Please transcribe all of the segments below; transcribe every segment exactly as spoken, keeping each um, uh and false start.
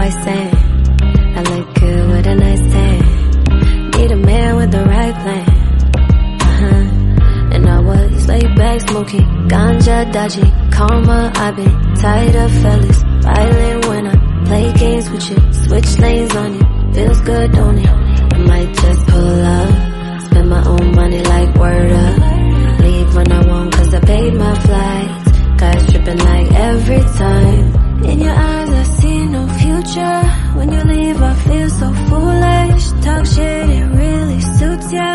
white sand. I look good with a nice tan. Need a man with the right plan. Uh-huh. And I was laid back smoking ganja, dodging karma. I've been tired of fellas violent when I play games with you. Switch lanes on you, feels good, don't it? I might just pull up, spend my own money like word up. Leave when I want cause I paid my flights. Guys tripping like every time. In your eyes I see no future. When you leave I feel so foolish. Talk shit, it really suits ya.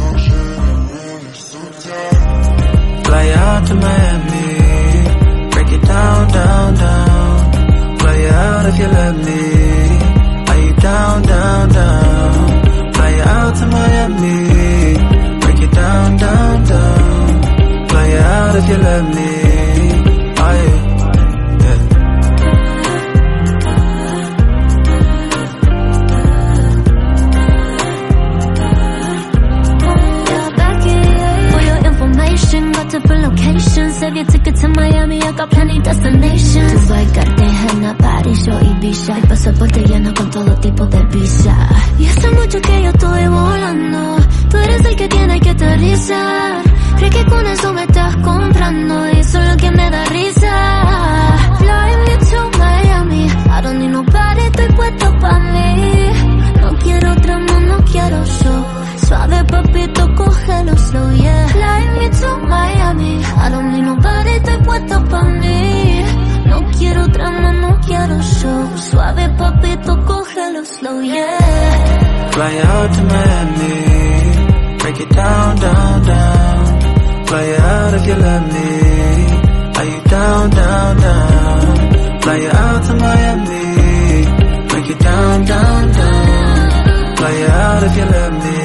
Fly out to Miami, break it down, down, down. Fly out if you let me. Are you down, down, down? Fly out to Miami, break it down, down, down. Fly out if you let me. Are you? Yeah. For your information, got different locations. Save your ticket to Miami, I got plenty destinations. Dubai, Cartagena, París o Ibiza. El pasaporte lleno con todo tipo de visa. Y hace mucho que yo estoy volando. Tú eres el que tiene que aterrizar. Cree que con eso me estás comprando y eso es lo que me da risa. Fly me to Miami, I don't need nobody, estoy puesto pa' mí. No quiero drama, no quiero show. Suave papito, cógelo slow, yeah. Fly me to Miami, I don't need nobody, estoy puesto pa' mí. No quiero drama, no quiero show. Suave papito, cógelo slow, yeah. Fly out to Miami, break it down, down, down. Fly out if you let me. Are you down, down, down? Fly out to Miami, break it down, down, down. Fly out if you let me.